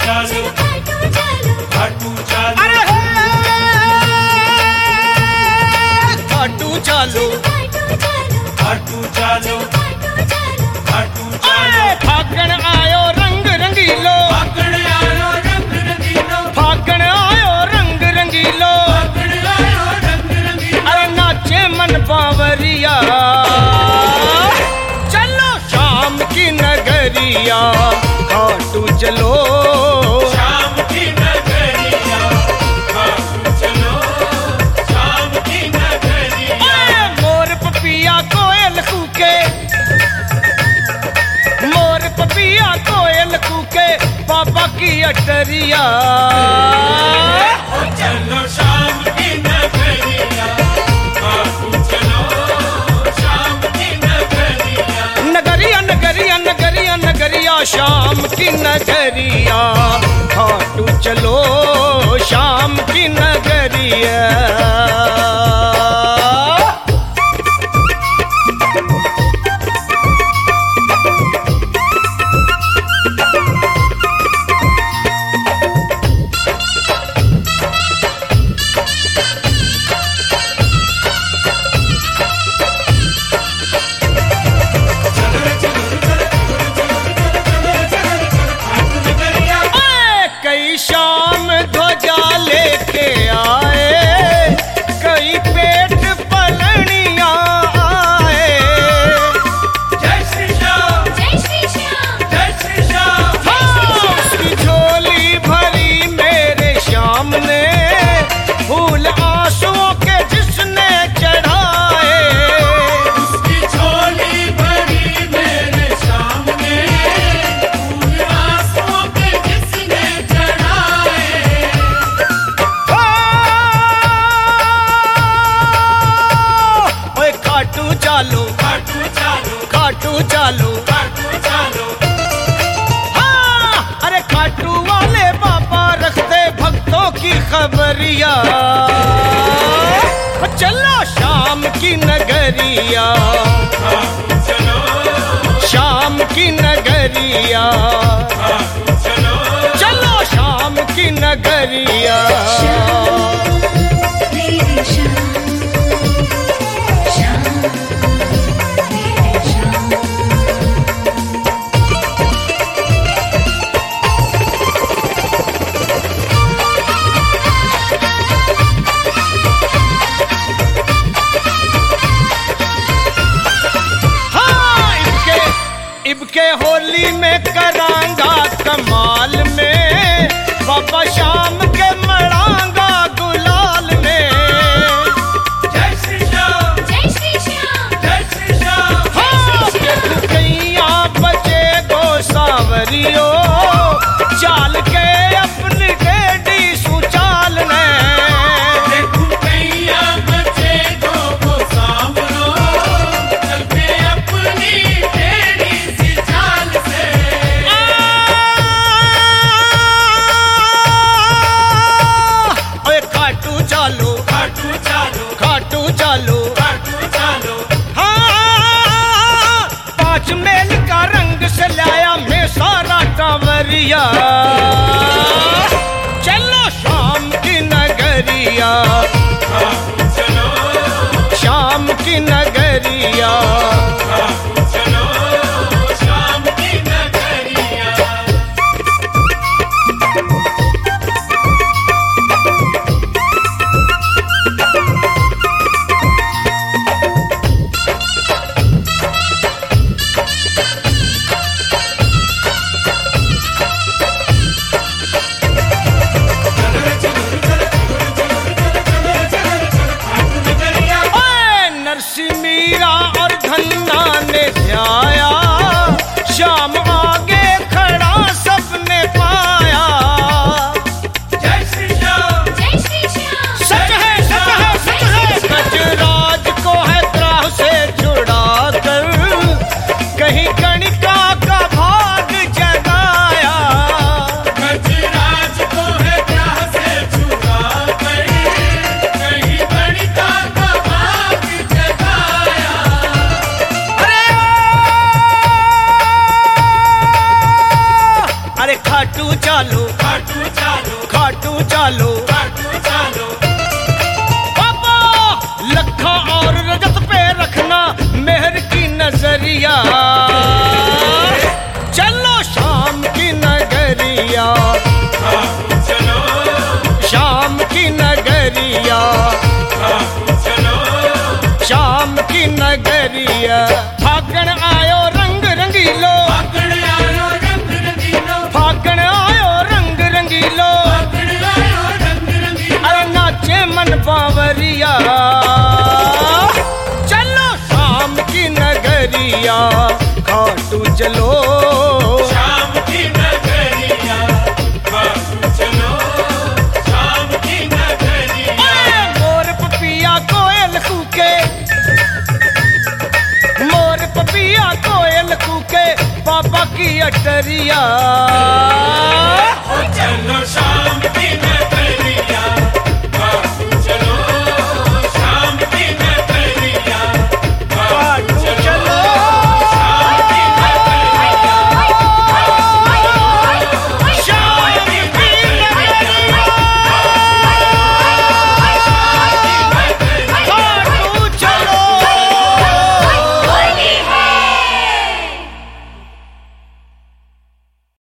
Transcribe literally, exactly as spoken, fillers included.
चालो खाटू चालो अरे खाटू चालो खाटू चालो खाटू चालो फागण आयो रंग रंगीलो फागण आयो रंग रंगीलो फागण आयो रंग रंगीलो फागण आयो रंग रंगीलो अरे नाचे मन बावरिया चलो शाम की नगरिया खाटू चलो शाम की नगरिया खाटू चलो शाम की नगरिया मोर पपिया कोयल कूके मोर पपिया कोयल कूके बाबा की अटरिया चलो शाम की नगरिया खाटू चलो शाम की नगरिया नगरिया नगरिया नगरिया नगरिया शाम की नगरिया खाटू चलो शाम की नगरिया कई शाम ध्वजा लेके आए कई पेट पलनिया आए जय श्री श्याम जय श्री श्याम जय श्री श्याम हाँ, उसकी झोली भरी मेरे श्याम ने फूल आंसुओं के जिसने चढ़ाए उसकी झोली भरी मेरे सामने फूल आंसुओं के जिसने चढ़ाए ओए खाटू चालो खाटू चालो खाटू चालो खाटू चालो हाँ, अरे खाटू वाले बाबा रखते भक्तों की खबरिया चलो शाम की नगरिया खाटू चलो शाम की नगरिया खाटू चलो चलो शाम की नगरिया मेरे श्याम श्याम मेरे श्याम हाँ इबके इबके होली में करांगा कमाल में बाबा शाम के मड़ांगा गुलाल में जय श्री श्याम जय श्री श्याम जय श्री श्याम हाँ, के कैया बचे गो सावरियो चाल के अपनी डेडी सुचाल ने देखो कैया बचे दो को सामनो चल के अपनी टेढ़ी सी चाल से ओए खाटू चालो खाटू चालो खाटू चालो खाटू चालो हाँ, पांच मेल का रंग से लाया मैं सारा टावरिया चलो शाम की नगरिया खाटू चलो शाम की नगरिया खाटू चलो शाम की नगरिया ओए, नरसी मीरा और धन्ना ने अरे खाटू चालो खाटू चालो खाटू चालो खाटू चालो बाबा लखा और रजत पे रखना मेहर की नजरिया चलो शाम की नगरिया खाटू चलो शाम की नगरिया खाटू चलो शाम की नगरिया फागण आयो रंग रंगीलो फागण आयो रंग रंगीलो फागण आयो रंग रंगीलो फागण आयो रंग रंगीलो अरे नाचे मन बावरिया चलो शाम की नगरिया खाटू चलो शाम की नगरिया खाटू चलो शाम की नगरिया ओए मोर पपिया कोयल कूके मोर पपिया कोयल कूके बाबा की अटरिया